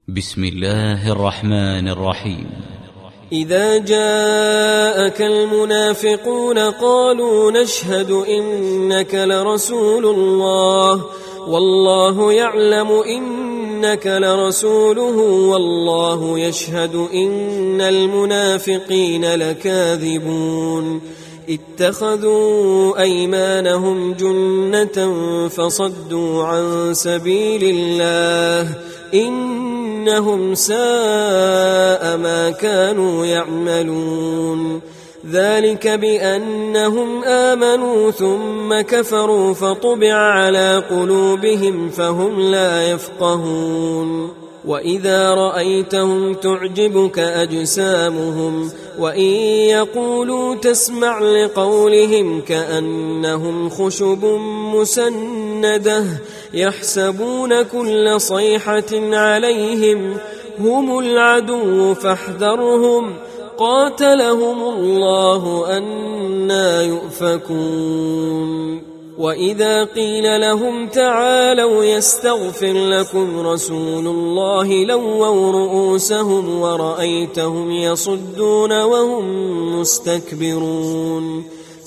بسم الله الرحمن الرحيم. إذا جاءك المنافقون قالوا نشهد إنك لرسول الله والله يعلم إنك لرسوله والله يشهد إن المنافقين لكاذبون اتخذوا أيمانهم جنة فصدوا عن سبيل الله إنهم ساء ما كانوا يعملون ذلك بأنهم آمنوا ثم كفروا فطبع على قلوبهم فهم لا يفقهون وإذا رأيتهم تعجبك أجسامهم وإن يقولوا تسمع لقولهم كأنهم خشب مسندة يحسبون كل صيحة عليهم هم العدو فاحذرهم قاتلهم الله أنى يؤفكون وإذا قيل لهم تعالوا يستغفر لكم رسول الله لووا رؤوسهم ورأيتهم يصدون وهم مستكبرون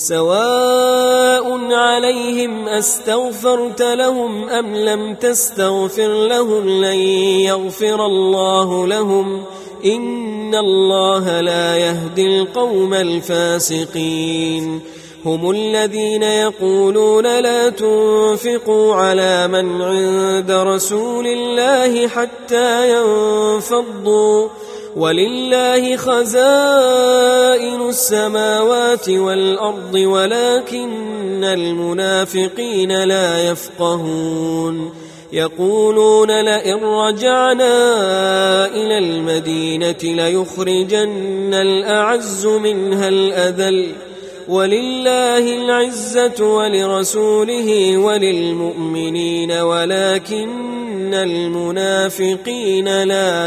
سواء عليهم أستغفرت لهم أم لم تستغفر لهم لن يغفر الله لهم إن الله لا يهدي القوم الفاسقين هم الذين يقولون لا تنفقوا على من عند رسول الله حتى ينفضوا ولله خزائن السماوات والأرض ولكن المنافقين لا يفقهون يقولون لئن رجعنا إلى المدينة ليخرجن الأعز منها الأذل ولله العزة ولرسوله وللمؤمنين ولكن المنافقين لا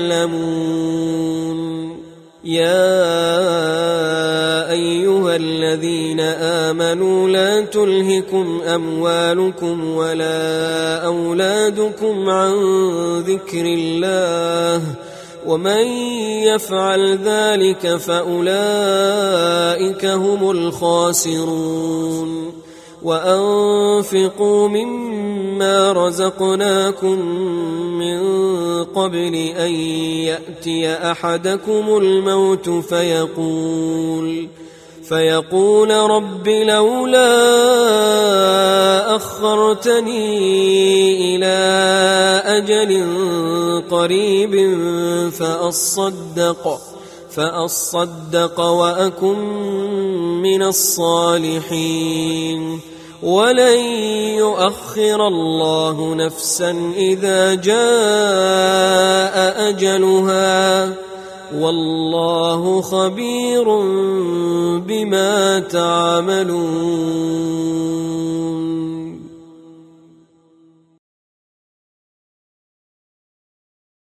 يعلمون يا أيها الذين آمنوا لا تلهكم أموالكم ولا أولادكم عن ذكر الله ومن يفعل ذلك فأولئك هم الخاسرون وأنفقوا مما رزقناكم من قبل أن يأتي أحدكم الموت فيقول رب لولا أخرتني إلى أجل قريب فأصدق وأكن من الصالحين ولن يؤخر الله نفسا إذا جاء أجلها والله خبير بما تعملون.